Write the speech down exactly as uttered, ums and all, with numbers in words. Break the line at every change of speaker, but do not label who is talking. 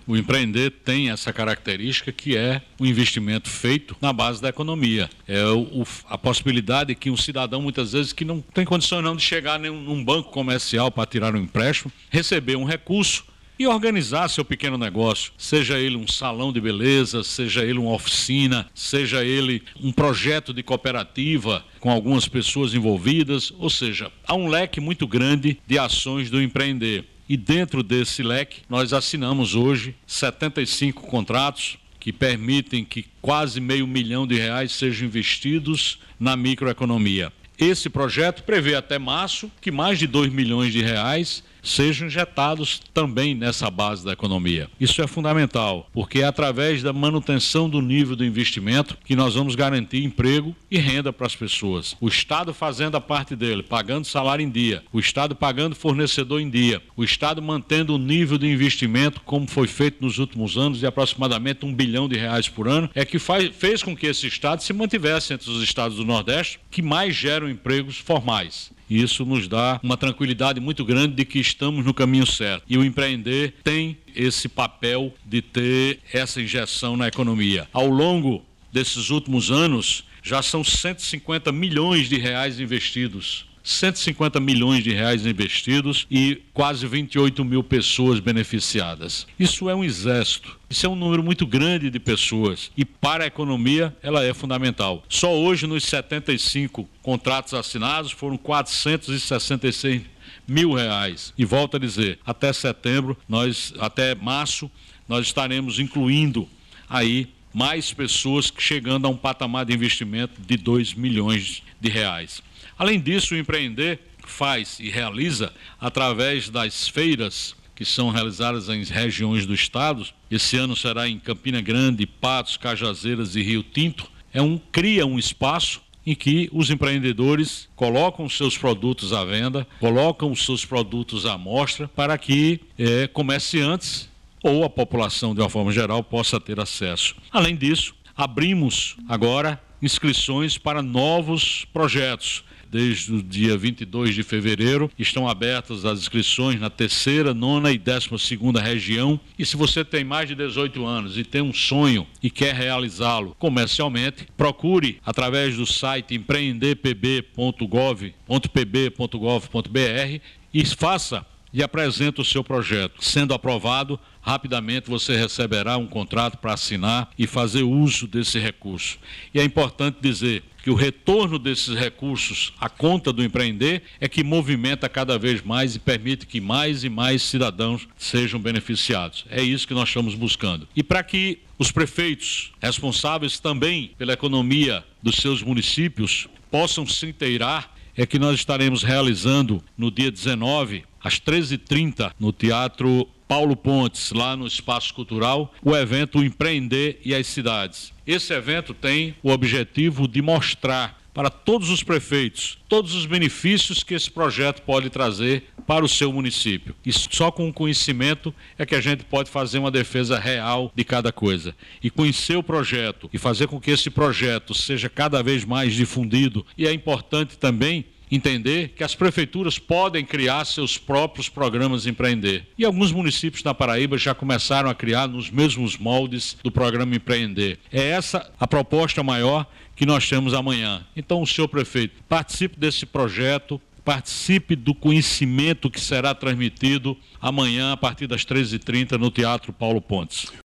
O empreender tem essa característica que é o investimento feito na base da economia. É o, o, a possibilidade que um cidadão, muitas vezes, que não tem condição não de chegar num, num banco comercial para tirar um empréstimo, receber um recurso e organizar seu pequeno negócio, seja ele um salão de beleza, seja ele uma oficina, seja ele um projeto de cooperativa com algumas pessoas envolvidas, ou seja, há um leque muito grande de ações do empreender. E dentro desse leque, nós assinamos hoje setenta e cinco contratos que permitem que quase meio milhão de reais sejam investidos na microeconomia. Esse projeto prevê até março que mais de dois milhões de reais sejam injetados também nessa base da economia. Isso é fundamental, porque é através da manutenção do nível do investimento que nós vamos garantir emprego e renda para as pessoas. O Estado fazendo a parte dele, pagando salário em dia, o Estado pagando fornecedor em dia, o Estado mantendo o nível de investimento como foi feito nos últimos anos, de aproximadamente um bilhão de reais por ano, é que faz, fez com que esse Estado se mantivesse entre os estados do Nordeste que mais geram empregos formais. E isso nos dá uma tranquilidade muito grande de que estamos no caminho certo. E o empreender tem esse papel de ter essa injeção na economia. Ao longo desses últimos anos, já são cento e cinquenta milhões de reais investidos. cento e cinquenta milhões de reais investidos e quase vinte e oito mil pessoas beneficiadas. Isso é um exército. Isso é um número muito grande de pessoas e para a economia ela é fundamental. Só hoje nos setenta e cinco contratos assinados foram quatrocentos e sessenta e seis mil reais. E volto a dizer, até setembro, nós, até março, nós estaremos incluindo aí mais pessoas chegando a um patamar de investimento de dois milhões de reais. Além disso, o empreender faz e realiza através das feiras que são realizadas em regiões do estado. Esse ano será em Campina Grande, Patos, Cajazeiras e Rio Tinto. É um, cria um espaço em que os empreendedores colocam seus produtos à venda, colocam os seus produtos à mostra para que é, comerciantes ou a população de uma forma geral possa ter acesso. Além disso, abrimos agora inscrições para novos projetos. Desde o dia vinte e dois de fevereiro estão abertas as inscrições na terceira, nona e décima segunda região. E se você tem mais de dezoito anos e tem um sonho e quer realizá-lo comercialmente, procure através do site empreender p b ponto gov ponto p b ponto gov ponto b r e faça e apresente o seu projeto. Sendo aprovado, rapidamente você receberá um contrato para assinar e fazer uso desse recurso. E é importante dizer que o retorno desses recursos à conta do empreender é que movimenta cada vez mais e permite que mais e mais cidadãos sejam beneficiados. É isso que nós estamos buscando. E para que os prefeitos responsáveis também pela economia dos seus municípios possam se inteirar, é que nós estaremos realizando no dia dezenove, às treze e trinta, no Teatro Paulo Pontes, lá no Espaço Cultural, o evento Empreender e as Cidades. Esse evento tem o objetivo de mostrar para todos os prefeitos todos os benefícios que esse projeto pode trazer para o seu município. E só com o conhecimento é que a gente pode fazer uma defesa real de cada coisa. E conhecer o projeto e fazer com que esse projeto seja cada vez mais difundido. E é importante também entender que as prefeituras podem criar seus próprios programas Empreender. E alguns municípios da Paraíba já começaram a criar nos mesmos moldes do programa Empreender. É essa a proposta maior que nós temos amanhã. Então, o senhor prefeito, participe desse projeto, participe do conhecimento que será transmitido amanhã a partir das treze e trinta no Teatro Paulo Pontes.